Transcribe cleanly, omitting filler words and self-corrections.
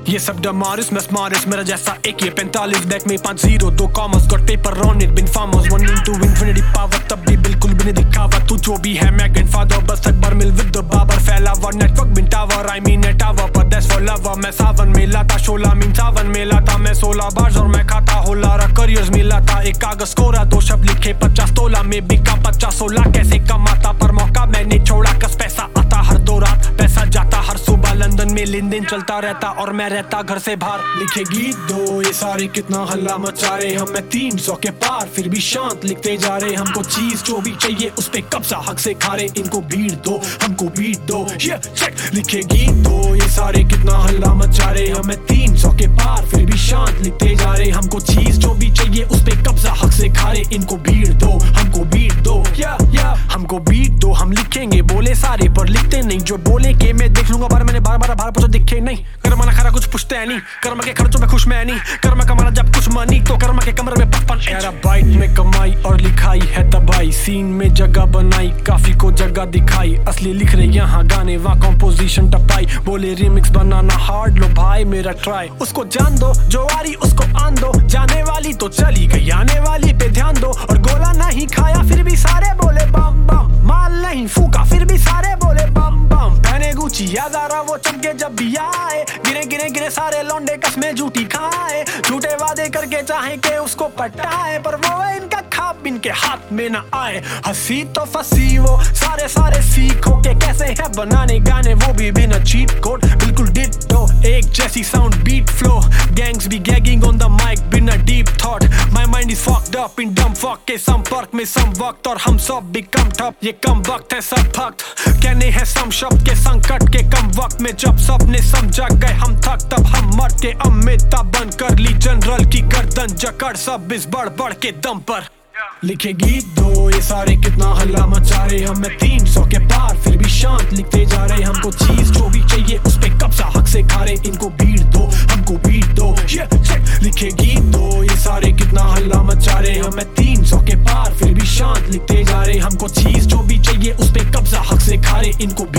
ये सब डमारिस मैं स्मारिस मेरा जैसा एक ये 45 बैक में 5-0 2 commerce got paper on it बिन फार्मर्स 1 into infinity पावर तब भी बिल्कुल भी नहीं दिखावा तू जो भी है मैं ग्रैंडफादर बस अकबर मिल विद द बाबर फैला हुआ नेटवर्क बिन टावर आई मीन टावर पर दैट्स फॉर लवर मैं सावन में लाता शोला मीन सावन में लाता मैं 16 बार्स और मैं खाता होला करियर्स में लाता एक कागज कोरा 2 शब्द लिखे 50 तोला में बिका 50-16 कैसे कमाता पर मौका मैंने छोड़ा कस पैसा आता हर 2 रात पैसा जाता हर सुबह लंदन में लेन देन चलता रहता और मैं रहता घर से बाहर लिखे गीत दो ये सारे कितना हल्ला मचा रहे हम मैं 300 के पार फिर भी शांत लिखते जा रहे हमको चीज जो भी चाहिए उस पे कब्जा हक से खा रहे इनको बीट दो हमको बीट दो ये चेक लिखे गीत दो ये सारे कितना हल्ला मचा रहे हम मैं 300 के पार फिर भी शांत लिखते जा रहे हमको चीज जो भी चाहिए उस पे कब्जा हक से खा रहे इनको बीट दो हमको बीट दो या हमको बीट दो हम लिखेंगे बोले सारे पर लिखते नहीं जो बोले के मैं देख लूंगा बार मैंने बार पूछो दिखे नहीं कर्मा ना खरा कुछ पूछते है नहीं कर्मा के खर्चों में खुश मैं नहीं कर्मा कमाना जब कुछ मनी तो कर्मा के कमरे में 55 एरा बाइट में कमाई और लिखाई है तबाही सीन में जगह बनाई काफी को जगह दिखाई असली लिख रहे यहाँ गाने वहाँ कॉम्पोजिशन टपाई बोले रिमिक्स बनाना हार्ड लो भाई मेरा ट्राई उसको जान दो जो आ रही उसको आन दो जाने वाली तो चली गई आने वाली पे ध्यान दो और गोला नहीं खाया फिर भी सारे बोले बम बम माल नहीं फूका फिर भी सारे बोले बम बम पहने गुची याद आ रहा वो चमके जब भी आए गिरे सारे लौंडे कसमें झूठी खाए झूठे वादे करके चाहे के उसको पटाए पर वो इनका खाब इनके हाथ में ना आए हंसी तो फंसी वो सारे सीखो के कैसे है बनाने गाने वो भी बिना चीट कोड बिल्कुल डिट्टो एक जैसी साउंड बीट फ्लो गैंग्स भी गैगिंग ऑन द माइक बिना deep thought my mind is fucked up in dumb fuck के संपर्क में सम वक्त और हम सब भी कम ठप ये कम वक्त है सब फक्त कहने हैं सम शब्द के संकट के कम वक्त में जब सबने समझा गए हम थक तब हम मर के अमिताभ बन कर ली जनरल की गर्दन जकड़ सब इस बढ़ के दम पर लिखे गीत दो ये सारे कितना हल्ला मचा रहे हम मैं 300 के पार फिर भी शांत लिखते जा रहे हमको चीज जो भी चाहिए उस पे कब्जा हक से खा रहे इनको बीट दो हमको बीट दो ये चेक लिखे गीत दो ये सारे कितना हल्ला मचा रहे हम मैं 300 के पार फिर भी शांत लिखते जा रहे हमको चीज जो भी चाहिए उस पे कब्जा हक से खा रहे इनको